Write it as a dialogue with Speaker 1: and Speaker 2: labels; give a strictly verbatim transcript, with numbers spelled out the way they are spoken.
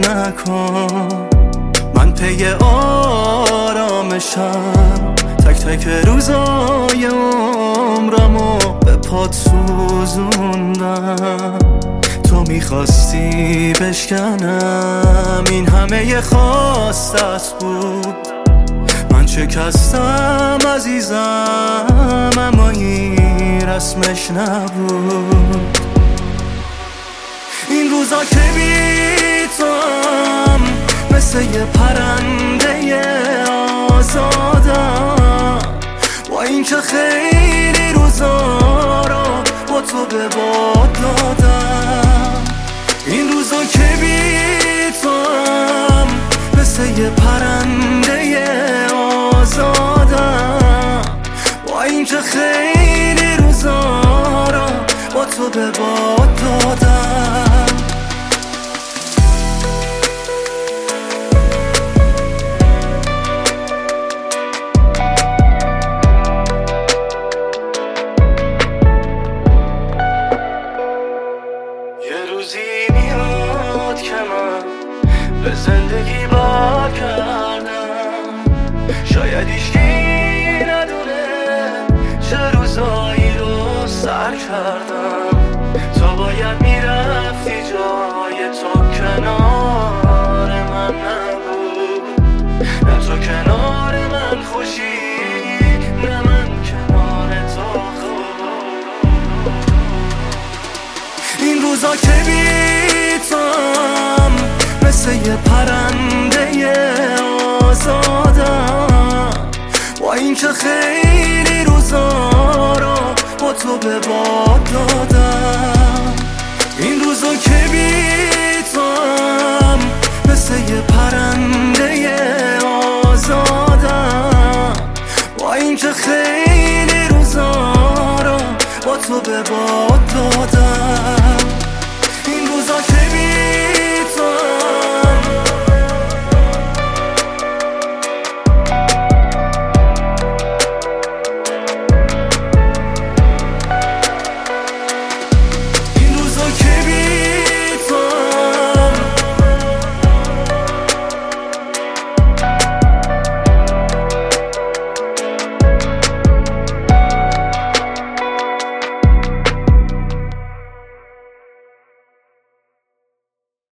Speaker 1: نکن. من پی آرامشم، تک تک روزای عمرمو به پات سوزوندم. تو میخواستی بشکنم، این همه ی خواستت بود. من شکستم عزیزم، اما این رسمش نبود. این روزا که بی توام مثل یه پرنده آزادم، با این که خیلی روزا رو با تو به باد دادم. این روزا که بی توام مثل یه پرنده آزادم، با این که خیلی روزا رو با تو به باد دادم. یه روزی میاد که من به زندگی برگردم، شاید هیچکی ندونه چه روزایی رو سر کردم. تو باید میرفتی جای تو کنار من نبود، نه تو کنار من خوشی، نه من کنار تو خوب. این روزا که بی توام مثل یه پرنده آزادم، با این که خیلی روزا رو با تو به باد دادم. این روزا که بی توام مثل یه پرنده آزادم، با این که خیلی روزا رو با تو به باد